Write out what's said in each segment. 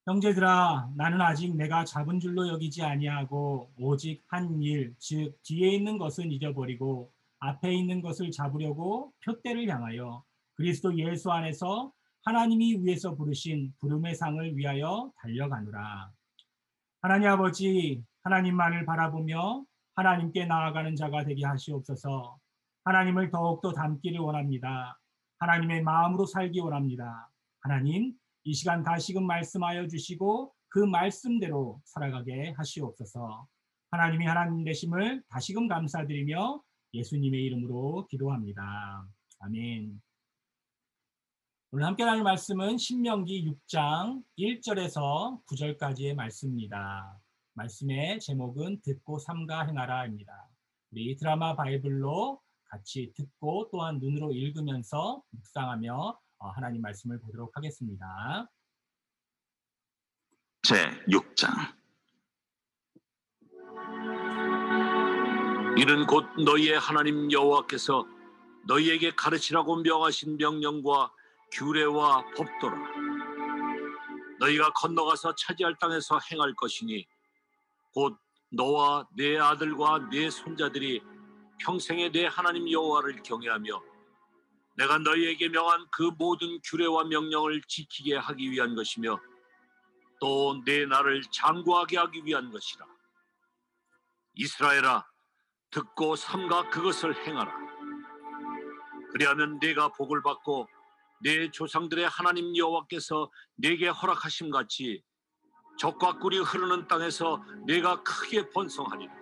형제들아, 나는 아직 내가 잡은 줄로 여기지 아니하고 오직 한 일, 즉 뒤에 있는 것은 잊어버리고 앞에 있는 것을 잡으려고 표대를 향하여 그리스도 예수 안에서 하나님이 위에서 부르신 부름의 상을 위하여 달려가노라. 하나님 아버지, 하나님만을 바라보며 하나님께 나아가는 자가 되게 하시옵소서. 하나님을 더욱더 닮기를 원합니다. 하나님의 마음으로 살기 원합니다. 하나님, 이 시간 다시금 말씀하여 주시고 그 말씀대로 살아가게 하시옵소서. 하나님이 하나님 되심을 다시금 감사드리며 예수님의 이름으로 기도합니다. 아멘. 오늘 함께 나눌 말씀은 신명기 6장 1절에서 9절까지의 말씀입니다. 말씀의 제목은 듣고 삼가 행하라입니다. 우리 드라마 바이블로 같이 듣고 또한 눈으로 읽으면서 묵상하며 하나님 말씀을 보도록 하겠습니다. 제6장. 이는 곧 너희의 하나님 여호와께서 너희에게 가르치라고 명하신 명령과 규례와 법도라. 너희가 건너가서 차지할 땅에서 행할 것이니 곧 너와 네 아들과 네 손자들이 평생에 내 하나님 여호와를 경외하며 내가 너희에게 명한 그 모든 규례와 명령을 지키게 하기 위한 것이며 또 내 나를 장구하게 하기 위한 것이라. 이스라엘아, 듣고 삼가 그것을 행하라. 그리하면 네가 복을 받고 내 조상들의 하나님 여호와께서 네게 허락하심 같이 젖과 꿀이 흐르는 땅에서 네가 크게 번성하리라.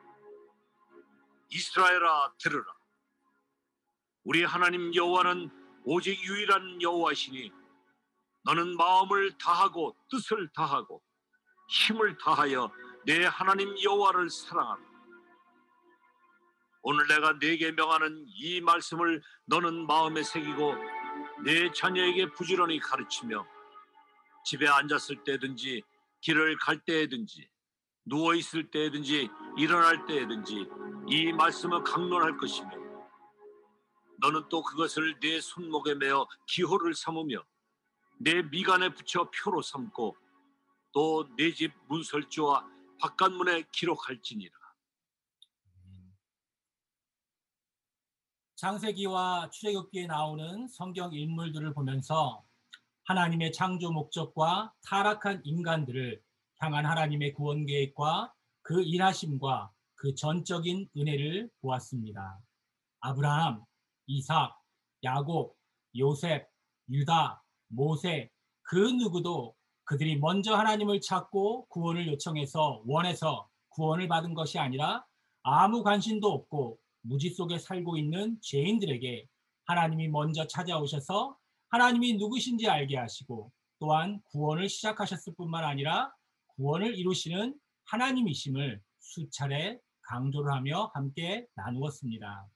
이스라엘아, 들으라. 우리 하나님 여호와는 오직 유일한 여호와시니 너는 마음을 다하고 뜻을 다하고 힘을 다하여 내 하나님 여호와를 사랑하라. 오늘 내가 네게 명하는 이 말씀을 너는 마음에 새기고 내 자녀에게 부지런히 가르치며 집에 앉았을 때든지 길을 갈 때든지 누워있을 때든지 일어날 때든지 이 말씀을 강론할 것이며 너는 또 그것을 네 손목에 매어 기호를 삼으며 내 미간에 붙여 표로 삼고 또 내 집 문설주와 바깥문에 기록할지니라. 창세기와 출애굽기에 나오는 성경 인물들을 보면서 하나님의 창조 목적과 타락한 인간들을 향한 하나님의 구원 계획과 그 일하심과 그 전적인 은혜를 보았습니다. 아브라함, 이삭, 야곱, 요셉, 유다, 모세, 그 누구도 그들이 먼저 하나님을 찾고 구원을 요청해서 원해서 구원을 받은 것이 아니라 아무 관심도 없고 무지 속에 살고 있는 죄인들에게 하나님이 먼저 찾아오셔서 하나님이 누구신지 알게 하시고 또한 구원을 시작하셨을 뿐만 아니라 구원을 이루시는 하나님이심을 수차례 강조를 하며 함께 나누었습니다.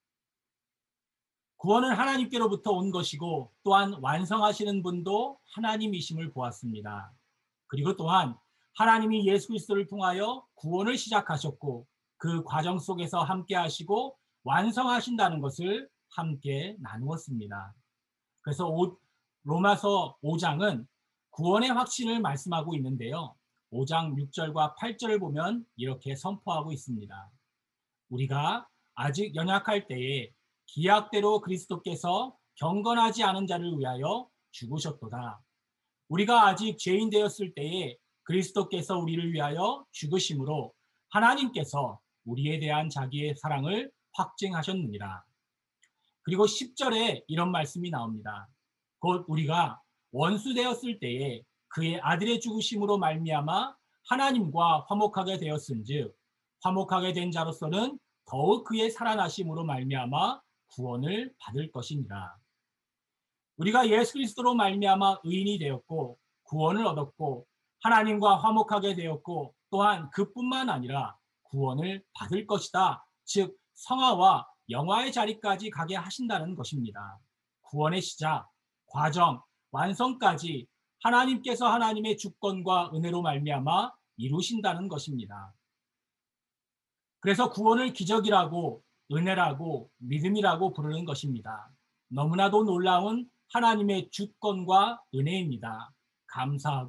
구원은 하나님께로부터 온 것이고 또한 완성하시는 분도 하나님이심을 보았습니다. 그리고 또한 하나님이 예수 그리스도를 통하여 구원을 시작하셨고 그 과정 속에서 함께 하시고 완성하신다는 것을 함께 나누었습니다. 그래서 로마서 5장은 구원의 확신을 말씀하고 있는데요. 5장 6절과 8절을 보면 이렇게 선포하고 있습니다. 우리가 아직 연약할 때에 기약대로 그리스도께서 경건하지 않은 자를 위하여 죽으셨도다. 우리가 아직 죄인 되었을 때에 그리스도께서 우리를 위하여 죽으심으로 하나님께서 우리에 대한 자기의 사랑을 확증하셨느니라. 그리고 10절에 이런 말씀이 나옵니다. 곧 우리가 원수 되었을 때에 그의 아들의 죽으심으로 말미암아 하나님과 화목하게 되었은즉 화목하게 된 자로서는 더욱 그의 살아나심으로 말미암아 구원을 받을 것이니라. 우리가 예수 그리스도로 말미암아 의인이 되었고 구원을 얻었고 하나님과 화목하게 되었고 또한 그뿐만 아니라 구원을 받을 것이다. 즉 성화와 영화의 자리까지 가게 하신다는 것입니다. 구원의 시작, 과정, 완성까지 하나님께서 하나님의 주권과 은혜로 말미암아 이루신다는 것입니다. 그래서 구원을 기적이라고 은혜라고 믿음이라고 부르는 것입니다. 너무나도 놀라운 하나님의 주권과 은혜입니다. 감사하고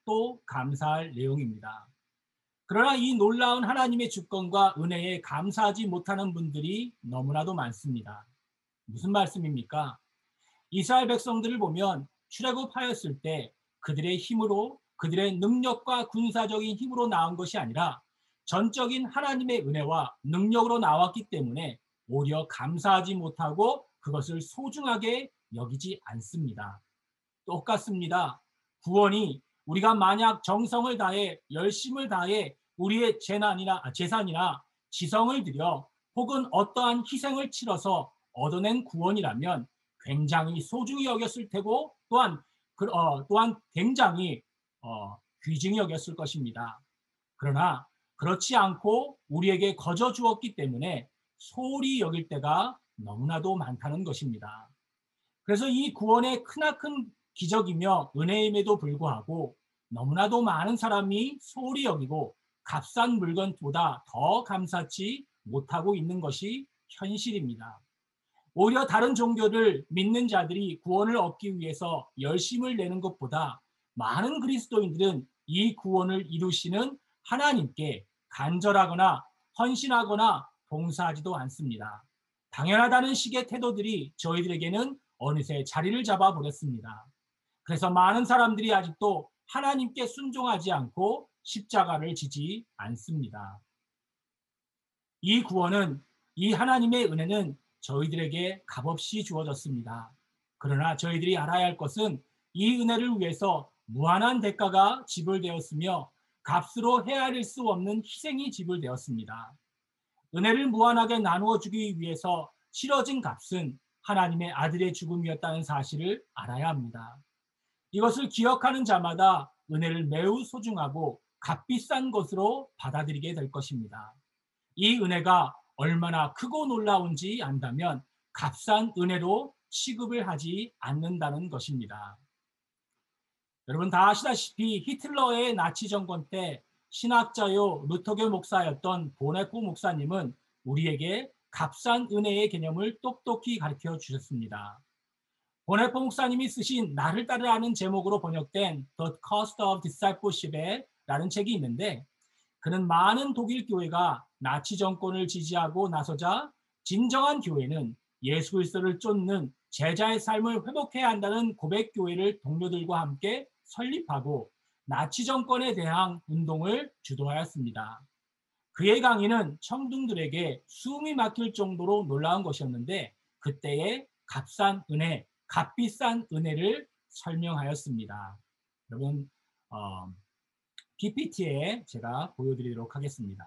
또 감사할 내용입니다. 그러나 이 놀라운 하나님의 주권과 은혜에 감사하지 못하는 분들이 너무나도 많습니다. 무슨 말씀입니까? 이스라엘 백성들을 보면 출애굽하였을 때 그들의 힘으로, 그들의 능력과 군사적인 힘으로 나온 것이 아니라 전적인 하나님의 은혜와 능력으로 나왔기 때문에 오히려 감사하지 못하고 그것을 소중하게 여기지 않습니다. 똑같습니다. 구원이 우리가 만약 정성을 다해 열심을 다해 우리의 재산이나 지성을 들여 혹은 어떠한 희생을 치러서 얻어낸 구원이라면 굉장히 소중히 여겼을 테고 또한 굉장히 귀중히 여겼을 것입니다. 그러나 그렇지 않고 우리에게 거저 주었기 때문에 소홀히 여길 때가 너무나도 많다는 것입니다. 그래서 이 구원의 크나큰 기적이며 은혜임에도 불구하고 너무나도 많은 사람이 소홀히 여기고 값싼 물건보다 더 감사치 못하고 있는 것이 현실입니다. 오히려 다른 종교를 믿는 자들이 구원을 얻기 위해서 열심을 내는 것보다 많은 그리스도인들은 이 구원을 이루시는 하나님께 간절하거나 헌신하거나 봉사하지도 않습니다. 당연하다는 식의 태도들이 저희들에게는 어느새 자리를 잡아버렸습니다. 그래서 많은 사람들이 아직도 하나님께 순종하지 않고 십자가를 지지 않습니다. 이 구원은, 이 하나님의 은혜는 저희들에게 값없이 주어졌습니다. 그러나 저희들이 알아야 할 것은 이 은혜를 위해서 무한한 대가가 지불되었으며 값으로 헤아릴 수 없는 희생이 지불되었습니다. 은혜를 무한하게 나누어 주기 위해서 치러진 값은 하나님의 아들의 죽음이었다는 사실을 알아야 합니다. 이것을 기억하는 자마다 은혜를 매우 소중하고 값비싼 것으로 받아들이게 될 것입니다. 이 은혜가 얼마나 크고 놀라운지 안다면 값싼 은혜로 취급을 하지 않는다는 것입니다. 여러분 다 아시다시피 히틀러의 나치 정권 때 신학자요 루터교 목사였던 보네코 목사님은 우리에게 값싼 은혜의 개념을 똑똑히 가르쳐 주셨습니다. 보네코 목사님이 쓰신 나를 따르라는 제목으로 번역된 The Cost of Discipleship 라는 책이 있는데, 그는 많은 독일 교회가 나치 정권을 지지하고 나서자 진정한 교회는 예수 그리스도를 쫓는 제자의 삶을 회복해야 한다는 고백 교회를 동료들과 함께 설립하고 나치 정권에 대한 운동을 주도하였습니다. 그의 강의는 청중들에게 숨이 막힐 정도로 놀라운 것이었는데 그때의 값싼 은혜, 값비싼 은혜를 설명하였습니다. 여러분 PPT에 제가 보여드리도록 하겠습니다.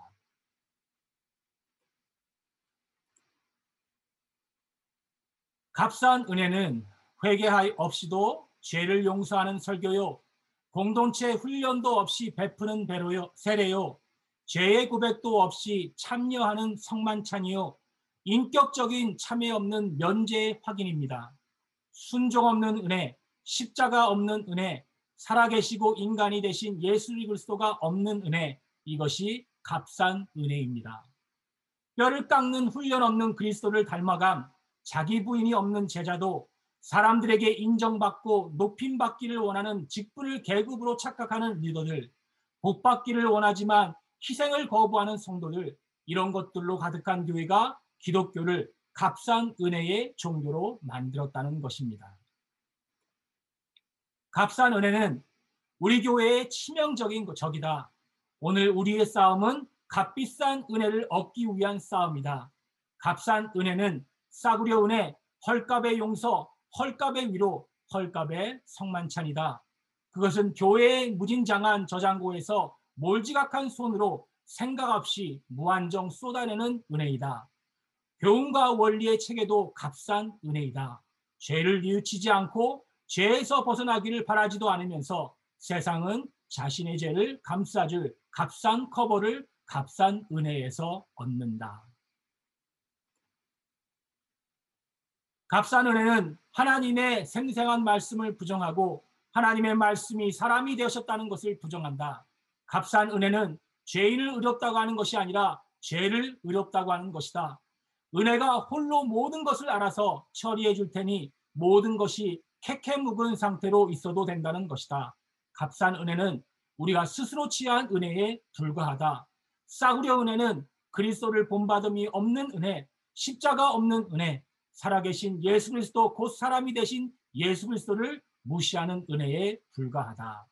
값싼 은혜는 회개하여 없이도 죄를 용서하는 설교요, 공동체 훈련도 없이 베푸는 세례요, 죄의 고백도 없이 참여하는 성만찬이요, 인격적인 참회 없는 면죄의 확인입니다. 순종 없는 은혜, 십자가 없는 은혜, 살아계시고 인간이 되신 예수 그리스도가 없는 은혜, 이것이 값싼 은혜입니다. 뼈를 깎는 훈련 없는 그리스도를 닮아감, 자기 부인이 없는 제자도 사람들에게 인정받고 높임받기를 원하는 직분을 계급으로 착각하는 리더들, 복받기를 원하지만 희생을 거부하는 성도들, 이런 것들로 가득한 교회가 기독교를 값싼 은혜의 종교로 만들었다는 것입니다. 값싼 은혜는 우리 교회의 치명적인 적이다. 오늘 우리의 싸움은 값비싼 은혜를 얻기 위한 싸움이다. 값싼 은혜는 싸구려 은혜, 헐값의 용서, 헐값의 위로, 헐값의 성만찬이다. 그것은 교회의 무진장한 저장고에서 몰지각한 손으로 생각 없이 무한정 쏟아내는 은혜이다. 교훈과 원리의 체계도 값싼 은혜이다. 죄를 뉘우치지 않고 죄에서 벗어나기를 바라지도 않으면서 세상은 자신의 죄를 감싸줄 값싼 커버를 값싼 은혜에서 얻는다. 값싼 은혜는 하나님의 생생한 말씀을 부정하고 하나님의 말씀이 사람이 되셨다는 것을 부정한다. 값싼 은혜는 죄인을 의롭다고 하는 것이 아니라 죄를 의롭다고 하는 것이다. 은혜가 홀로 모든 것을 알아서 처리해 줄 테니 모든 것이 캐캐 묵은 상태로 있어도 된다는 것이다. 값싼 은혜는 우리가 스스로 취한 은혜에 불과하다. 싸구려 은혜는 그리스도를 본받음이 없는 은혜, 십자가 없는 은혜, 살아계신 예수 그리스도 곧 사람이 되신 예수 그리스도를 무시하는 은혜에 불과하다.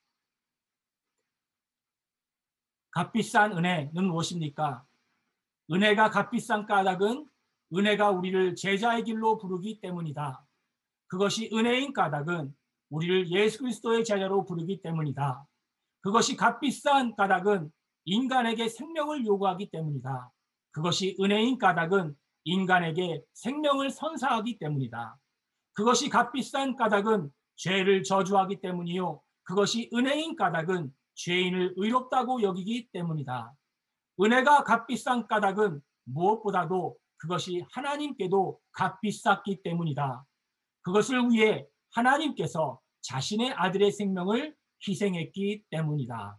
값비싼 은혜는 무엇입니까? 은혜가 값비싼 까닭은 은혜가 우리를 제자의 길로 부르기 때문이다. 그것이 은혜인 까닭은 우리를 예수 그리스도의 제자로 부르기 때문이다. 그것이 값비싼 까닭은 인간에게 생명을 요구하기 때문이다. 그것이 은혜인 까닭은 인간에게 생명을 선사하기 때문이다. 그것이 값비싼 까닭은 죄를 저주하기 때문이요. 그것이 은혜인 까닭은 죄인을 의롭다고 여기기 때문이다. 은혜가 값비싼 까닭은 무엇보다도 그것이 하나님께도 값비쌌기 때문이다. 그것을 위해 하나님께서 자신의 아들의 생명을 희생했기 때문이다.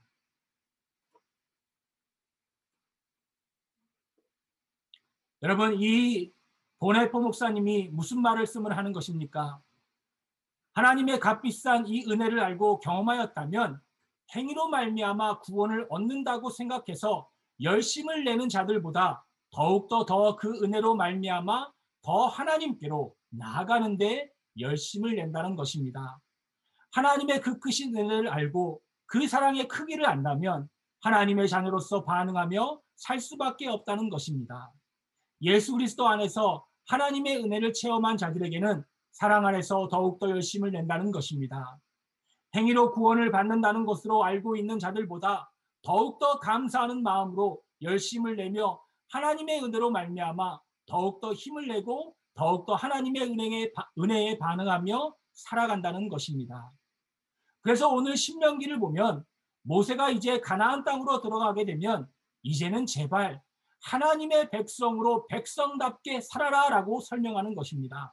여러분, 이 보네포 목사님이 무슨 말씀을 하는 것입니까? 하나님의 값비싼 이 은혜를 알고 경험하였다면 행위로 말미암아 구원을 얻는다고 생각해서 열심을 내는 자들보다 더욱더 더 그 은혜로 말미암아 더 하나님께로 나아가는데 열심을 낸다는 것입니다. 하나님의 그 크신 은혜를 알고 그 사랑의 크기를 안다면 하나님의 자녀로서 반응하며 살 수밖에 없다는 것입니다. 예수 그리스도 안에서 하나님의 은혜를 체험한 자들에게는 사랑 안에서 더욱더 열심을 낸다는 것입니다. 행위로 구원을 받는다는 것으로 알고 있는 자들보다 더욱더 감사하는 마음으로 열심을 내며 하나님의 은혜로 말미암아 더욱더 힘을 내고 더욱더 하나님의 은혜에 반응하며 살아간다는 것입니다. 그래서 오늘 신명기를 보면 모세가 이제 가나안 땅으로 들어가게 되면 이제는 제발 하나님의 백성으로 백성답게 살아라라고 설명하는 것입니다.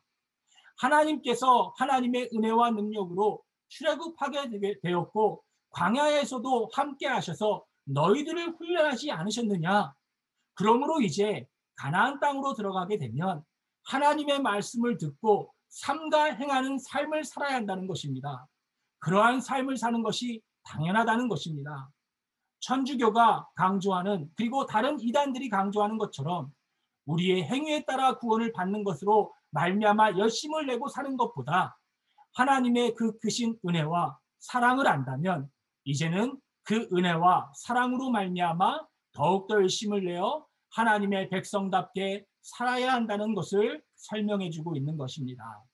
하나님께서 하나님의 은혜와 능력으로 출애굽하게 되었고 광야에서도 함께 하셔서 너희들을 훈련하지 않으셨느냐? 그러므로 이제 가나안 땅으로 들어가게 되면 하나님의 말씀을 듣고 삼가 행하는 삶을 살아야 한다는 것입니다. 그러한 삶을 사는 것이 당연하다는 것입니다. 천주교가 강조하는, 그리고 다른 이단들이 강조하는 것처럼 우리의 행위에 따라 구원을 받는 것으로 말미암아 열심을 내고 사는 것보다 하나님의 그 크신 은혜와 사랑을 안다면 이제는 그 은혜와 사랑으로 말미암아 더욱더 열심을 내어 하나님의 백성답게 살아야 한다는 것을 설명해 주고 있는 것입니다.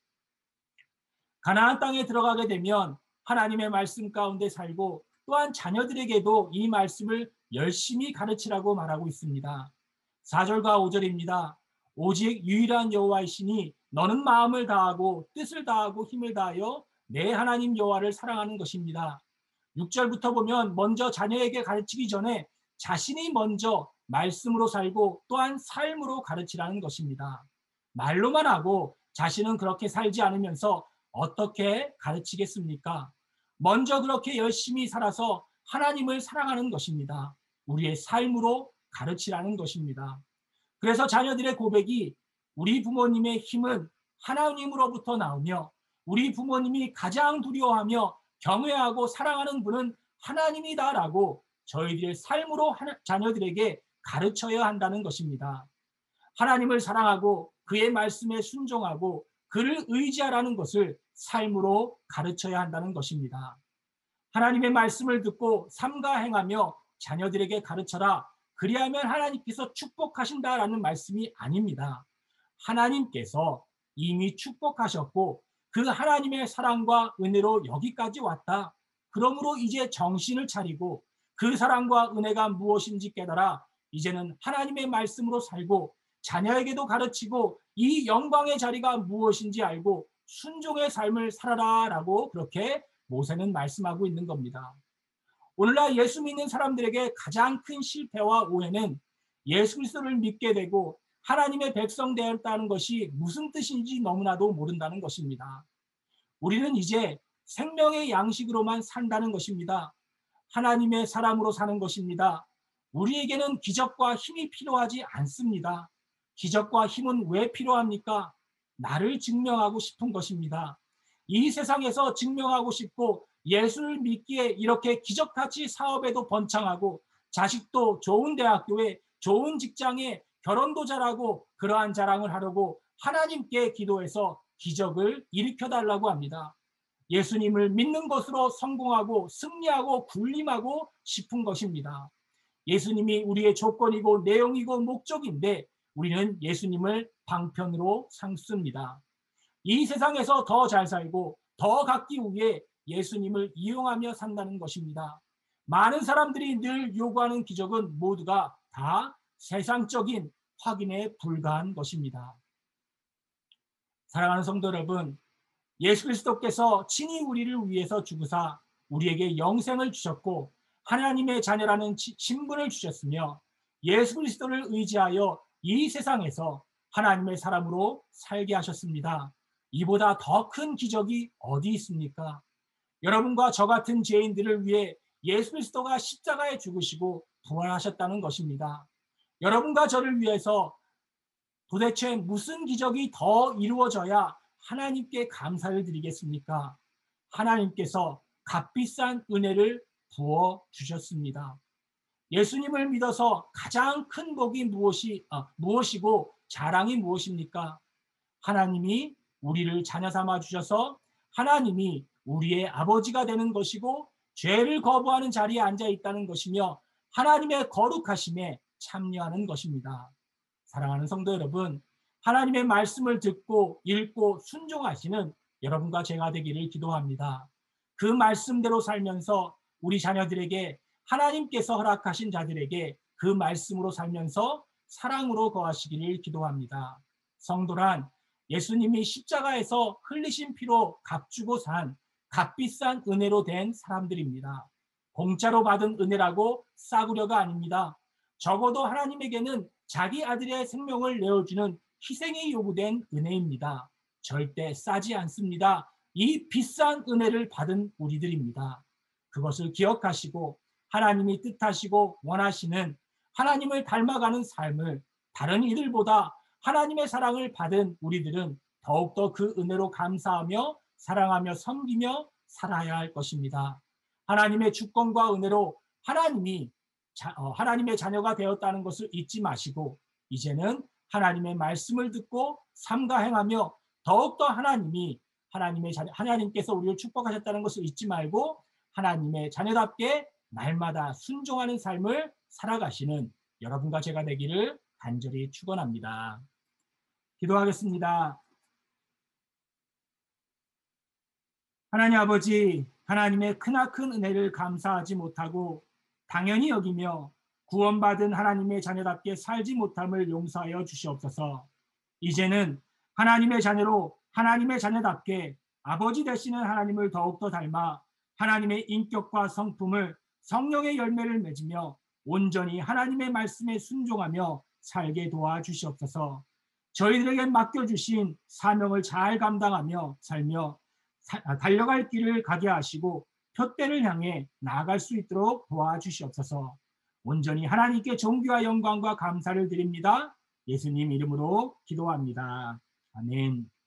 가나안 땅에 들어가게 되면 하나님의 말씀 가운데 살고 또한 자녀들에게도 이 말씀을 열심히 가르치라고 말하고 있습니다. 4절과 5절입니다. 오직 유일한 여호와이시니 너는 마음을 다하고 뜻을 다하고 힘을 다하여 내 하나님 여호와를 사랑하는 것입니다. 6절부터 보면 먼저 자녀에게 가르치기 전에 자신이 먼저 말씀으로 살고 또한 삶으로 가르치라는 것입니다. 말로만 하고 자신은 그렇게 살지 않으면서 어떻게 가르치겠습니까? 먼저 그렇게 열심히 살아서 하나님을 사랑하는 것입니다. 우리의 삶으로 가르치라는 것입니다. 그래서 자녀들의 고백이 우리 부모님의 힘은 하나님으로부터 나오며 우리 부모님이 가장 두려워하며 경외하고 사랑하는 분은 하나님이다라고 저희들의 삶으로 자녀들에게 가르쳐야 한다는 것입니다. 하나님을 사랑하고 그의 말씀에 순종하고 그를 의지하라는 것을 삶으로 가르쳐야 한다는 것입니다. 하나님의 말씀을 듣고 삼가 행하며 자녀들에게 가르쳐라. 그리하면 하나님께서 축복하신다라는 말씀이 아닙니다. 하나님께서 이미 축복하셨고 그 하나님의 사랑과 은혜로 여기까지 왔다. 그러므로 이제 정신을 차리고 그 사랑과 은혜가 무엇인지 깨달아 이제는 하나님의 말씀으로 살고 자녀에게도 가르치고 이 영광의 자리가 무엇인지 알고 순종의 삶을 살아라라고 그렇게 모세는 말씀하고 있는 겁니다. 오늘날 예수 믿는 사람들에게 가장 큰 실패와 오해는 예수 그리스도를 믿게 되고 하나님의 백성 되었다는 것이 무슨 뜻인지 너무나도 모른다는 것입니다. 우리는 이제 생명의 양식으로만 산다는 것입니다. 하나님의 사람으로 사는 것입니다. 우리에게는 기적과 힘이 필요하지 않습니다. 기적과 힘은 왜 필요합니까? 나를 증명하고 싶은 것입니다. 이 세상에서 증명하고 싶고 예수를 믿기에 이렇게 기적같이 사업에도 번창하고 자식도 좋은 대학교에 좋은 직장에 결혼도 잘하고 그러한 자랑을 하려고 하나님께 기도해서 기적을 일으켜 달라고 합니다. 예수님을 믿는 것으로 성공하고 승리하고 군림하고 싶은 것입니다. 예수님이 우리의 조건이고 내용이고 목적인데 우리는 예수님을 방편으로 삼습니다. 이 세상에서 더 잘 살고 더 갖기 위해 예수님을 이용하며 산다는 것입니다. 많은 사람들이 늘 요구하는 기적은 모두가 다 세상적인 확인에 불과한 것입니다. 사랑하는 성도 여러분, 예수 그리스도께서 친히 우리를 위해서 죽으사 우리에게 영생을 주셨고 하나님의 자녀라는 신분을 주셨으며 예수 그리스도를 의지하여 이 세상에서 하나님의 사람으로 살게 하셨습니다. 이보다 더 큰 기적이 어디 있습니까? 여러분과 저 같은 죄인들을 위해 예수 그리스도가 십자가에 죽으시고 부활하셨다는 것입니다. 여러분과 저를 위해서 도대체 무슨 기적이 더 이루어져야 하나님께 감사를 드리겠습니까? 하나님께서 값비싼 은혜를 부어 주셨습니다. 예수님을 믿어서 가장 큰 복이 무엇이고 자랑이 무엇입니까? 하나님이 우리를 자녀 삼아 주셔서 하나님이 우리의 아버지가 되는 것이고 죄를 거부하는 자리에 앉아 있다는 것이며 하나님의 거룩하심에 참여하는 것입니다. 사랑하는 성도 여러분, 하나님의 말씀을 듣고 읽고 순종하시는 여러분과 제가 되기를 기도합니다. 그 말씀대로 살면서 우리 자녀들에게 하나님께서 허락하신 자들에게 그 말씀으로 살면서 사랑으로 거하시기를 기도합니다. 성도란 예수님이 십자가에서 흘리신 피로 값주고 산 값비싼 은혜로 된 사람들입니다. 공짜로 받은 은혜라고 싸구려가 아닙니다. 적어도 하나님에게는 자기 아들의 생명을 내어주는 희생이 요구된 은혜입니다. 절대 싸지 않습니다. 이 비싼 은혜를 받은 우리들입니다. 그것을 기억하시고 하나님이 뜻하시고 원하시는 하나님을 닮아가는 삶을 다른 이들보다 하나님의 사랑을 받은 우리들은 더욱더 그 은혜로 감사하며 사랑하며 섬기며 살아야 할 것입니다. 하나님의 주권과 은혜로 하나님의 자녀가 되었다는 것을 잊지 마시고 이제는 하나님의 말씀을 듣고 삼가 행하며 더욱더 하나님께서 우리를 축복하셨다는 것을 잊지 말고 하나님의 자녀답게 날마다 순종하는 삶을 살아가시는 여러분과 제가 되기를 간절히 축원합니다. 기도하겠습니다. 하나님 아버지, 하나님의 크나큰 은혜를 감사하지 못하고 당연히 여기며 구원받은 하나님의 자녀답게 살지 못함을 용서하여 주시옵소서. 이제는 하나님의 자녀로 하나님의 자녀답게 아버지 되시는 하나님을 더욱더 닮아 하나님의 인격과 성품을 성령의 열매를 맺으며 온전히 하나님의 말씀에 순종하며 살게 도와주시옵소서. 저희들에게 맡겨주신 사명을 잘 감당하며 살며 달려갈 길을 가게 하시고 표대를 향해 나아갈 수 있도록 도와주시옵소서. 온전히 하나님께 존귀와 영광과 감사를 드립니다. 예수님 이름으로 기도합니다. 아멘.